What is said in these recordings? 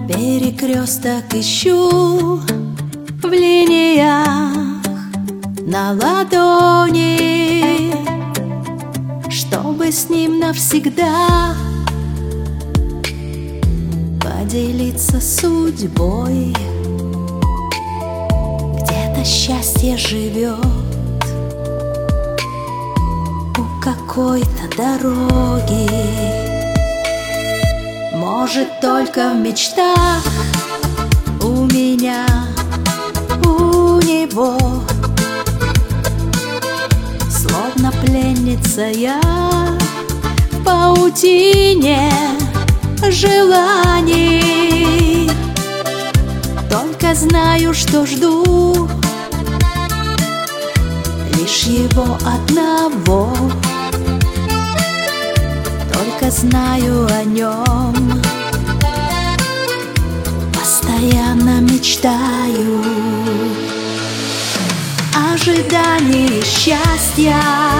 Перекресток ищу в линиях на ладони, чтобы с ним навсегда поделиться судьбой. Где-то счастье живет у какой-то дороги. Может, только в мечтах у меня, у него. Словно пленница я в паутине желаний. Только знаю, что жду лишь его одного. Только знаю о нем, постоянно мечтаю. Ожидание счастья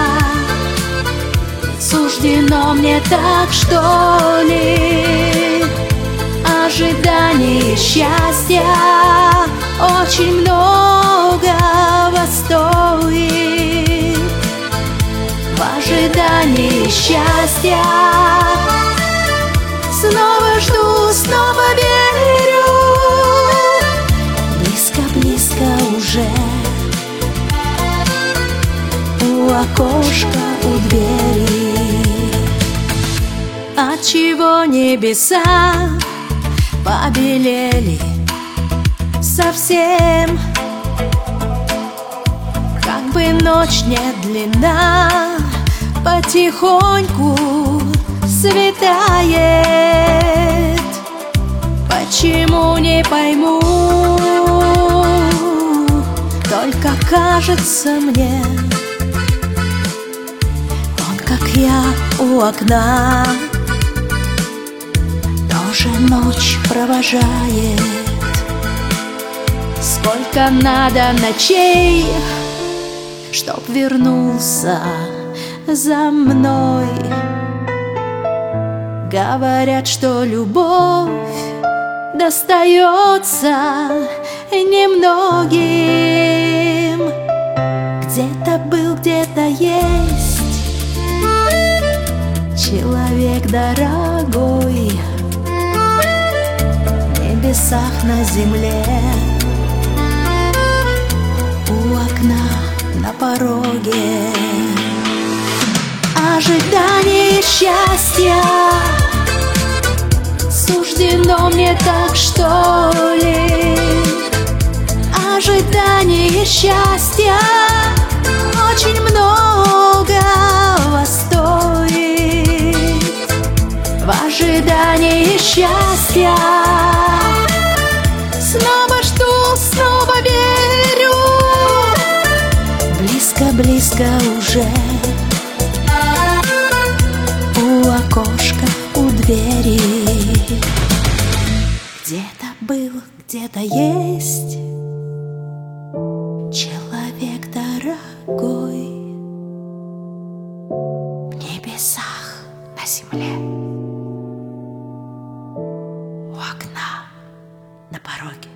суждено мне, так что ли? Ожидание счастья очень многого стоит. В ожидании счастья снова жду, снова верю. Близко-близко уже у окошка, у двери. Отчего небеса побелели совсем? Как бы ночь не длинна, потихоньку светает. Почему, не пойму, только кажется мне, он, как я, у окна тоже ночь провожает. Сколько надо ночей, чтоб вернулся за мной. Говорят, что любовь достается немногим. Где-то был, где-то есть человек дорогой. В небесах, на земле, у окна, на пороге. Ожидание счастья суждено мне, так что ли? Ожидание счастья очень многого стоит. В ожидании счастья снова жду, снова верю. Близко-близко уже у окошка, у двери. Где-то был, где-то есть человек дорогой. В небесах, на земле, у окна, на пороге.